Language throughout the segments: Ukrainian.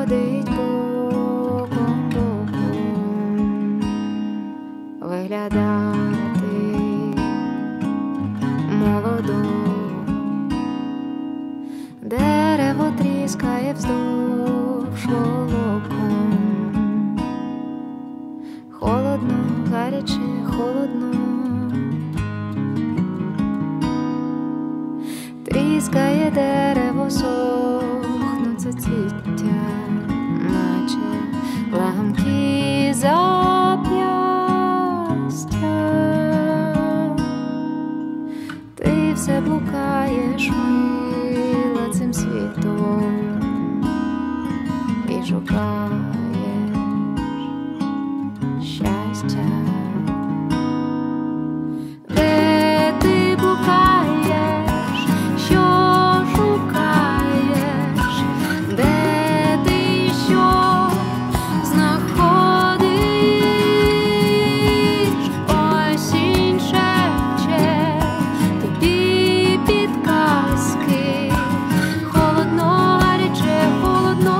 ходить боком, виглядати молодо. Дерево тріскає вздовж волокон. Холодно, гаряче, холодно. Тріскає дерево, сохнуть суцвіття, наче ламки зап'ястя. Ти все блукаєш, мила, цим світом і шукаєш щастя. Де ти блукаєш, що шукаєш, де ти що знаходиш? Осінь шепче тобі підказки. Холодно, гаряче, холодно.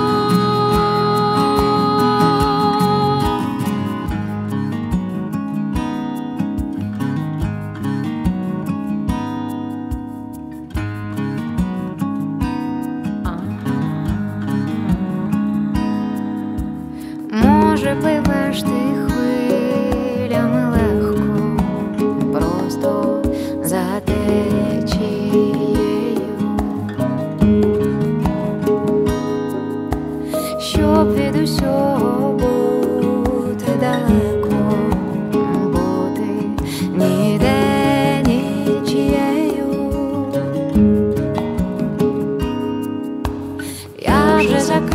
Може, пливеш ти хвилями легко, просто за течією, щоб від усього бути далеко, бути ніде нічією. Я вже